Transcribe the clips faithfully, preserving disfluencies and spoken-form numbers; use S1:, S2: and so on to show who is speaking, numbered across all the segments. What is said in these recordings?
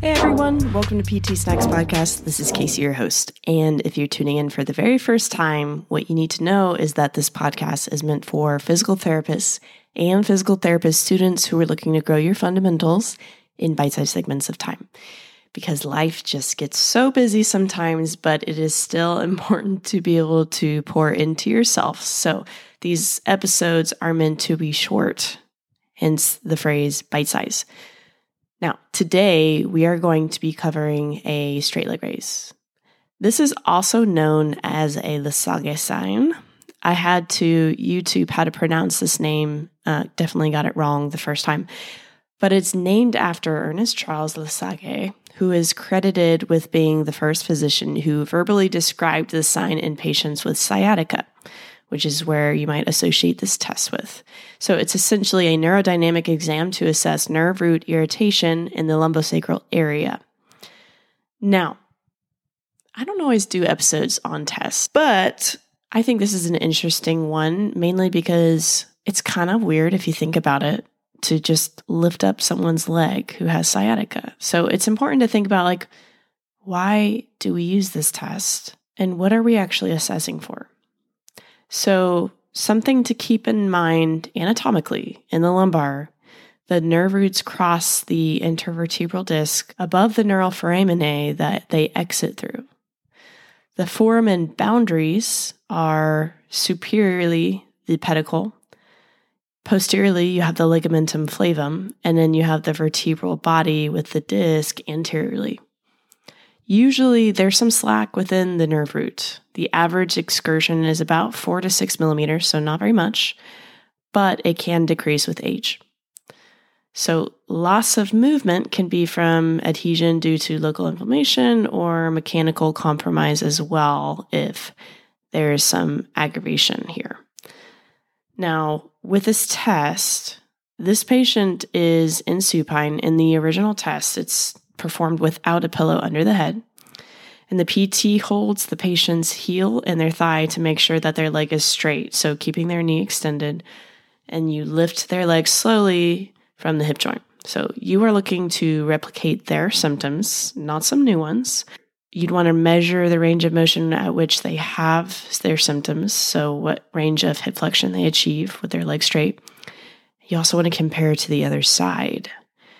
S1: Hey everyone, welcome to P T Snacks Podcast. This is Casey, your host. And if you're tuning in for the very first time, what you need to know is that this podcast is meant for physical therapists and physical therapist students who are looking to grow your fundamentals in bite-sized segments of time. Because life just gets so busy sometimes, but it is still important to be able to pour into yourself. So these episodes are meant to be short, hence the phrase bite-size. Now, today we are going to be covering a straight leg raise. This is also known as a Lesage sign. I had to YouTube how to pronounce this name. Uh, definitely got it wrong the first time. But it's named after Ernest Charles Lesage, who is credited with being the first physician who verbally described the sign in patients with sciatica, which is where you might associate this test with. So it's essentially a neurodynamic exam to assess nerve root irritation in the lumbosacral area. Now, I don't always do episodes on tests, but I think this is an interesting one, mainly because it's kind of weird if you think about it, to just lift up someone's leg who has sciatica. So it's important to think about, like, why do we use this test and what are we actually assessing for? So something to keep in mind anatomically in the lumbar, the nerve roots cross the intervertebral disc above the neural foraminae that they exit through. The foramen boundaries are superiorly the pedicle. Posteriorly, you have the ligamentum flavum, and then you have the vertebral body with the disc anteriorly. Usually, there's some slack within the nerve root. The average excursion is about four to six millimeters, so not very much, but it can decrease with age. So loss of movement can be from adhesion due to local inflammation or mechanical compromise as well if there is some aggravation here. Now, with this test, this patient is in supine. In the original test, it's performed without a pillow under the head. And the P T holds the patient's heel and their thigh to make sure that their leg is straight, so keeping their knee extended. And you lift their leg slowly from the hip joint. So you are looking to replicate their symptoms, not some new ones. You'd want to measure the range of motion at which they have their symptoms, so what range of hip flexion they achieve with their leg straight. You also want to compare to the other side.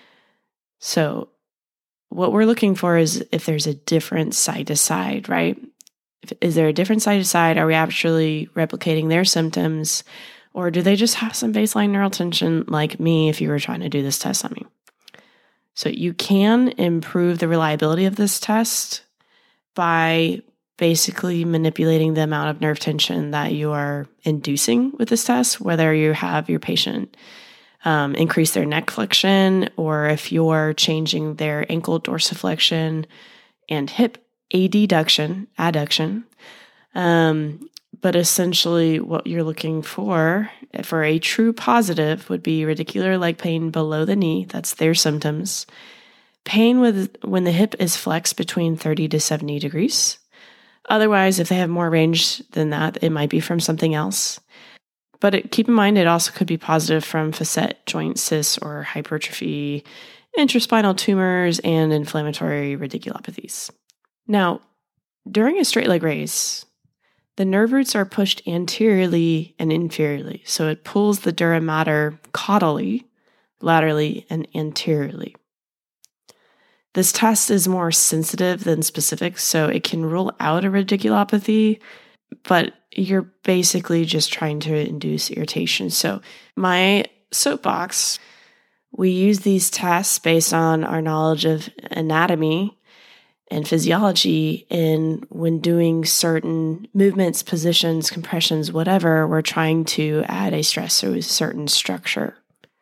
S1: So what we're looking for is if there's a different side to side, right? If, is there a different side to side? Are we actually replicating their symptoms? Or do they just have some baseline neural tension like me if you were trying to do this test on me? So you can improve the reliability of this test by basically manipulating the amount of nerve tension that you are inducing with this test, whether you have your patient um, increase their neck flexion or if you're changing their ankle dorsiflexion and hip adduction, adduction. Um, but essentially what you're looking for, for a true positive, would be radicular leg pain below the knee. That's their symptoms. Pain with when the hip is flexed between thirty to seventy degrees. Otherwise, if they have more range than that, it might be from something else. But it, keep in mind, it also could be positive from facet joint cysts or hypertrophy, intraspinal tumors, and inflammatory radiculopathies. Now, during a straight leg raise, the nerve roots are pushed anteriorly and inferiorly. So it pulls the dura mater caudally, laterally, and anteriorly. This test is more sensitive than specific, so it can rule out a radiculopathy, but you're basically just trying to induce irritation. So my soapbox, we use these tests based on our knowledge of anatomy and physiology, and when doing certain movements, positions, compressions, whatever, we're trying to add a stress to a certain structure.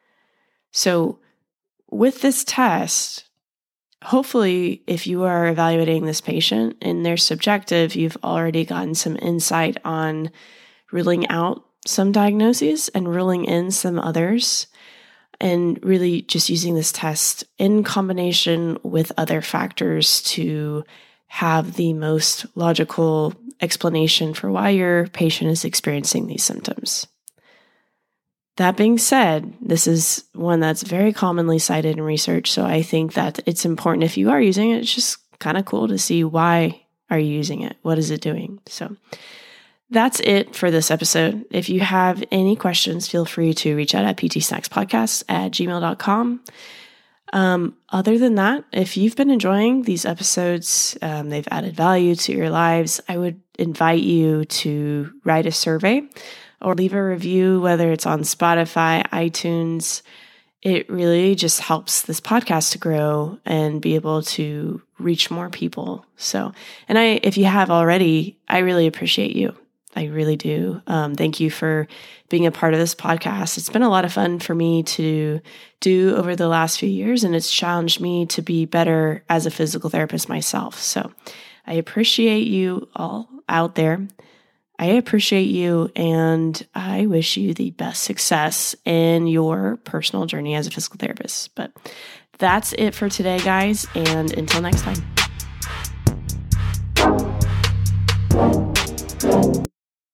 S1: So with this test, hopefully, if you are evaluating this patient and they're subjective, you've already gotten some insight on ruling out some diagnoses and ruling in some others, and really just using this test in combination with other factors to have the most logical explanation for why your patient is experiencing these symptoms. That being said, this is one that's very commonly cited in research. So I think that it's important if you are using it, it's just kind of cool to see why are you using it? What is it doing? So that's it for this episode. If you have any questions, feel free to reach out at ptsnackspodcast at gmail dot com. Um, other than that, if you've been enjoying these episodes, um, they've added value to your lives, I would invite you to write a survey or leave a review, whether it's on Spotify, iTunes. It really just helps this podcast to grow and be able to reach more people. So, and I, if you have already, I really appreciate you. I really do. Um, thank you for being a part of this podcast. It's been a lot of fun for me to do over the last few years, and it's challenged me to be better as a physical therapist myself. So I appreciate you all out there. I appreciate you, and I wish you the best success in your personal journey as a physical therapist. But that's it for today, guys, and until next time.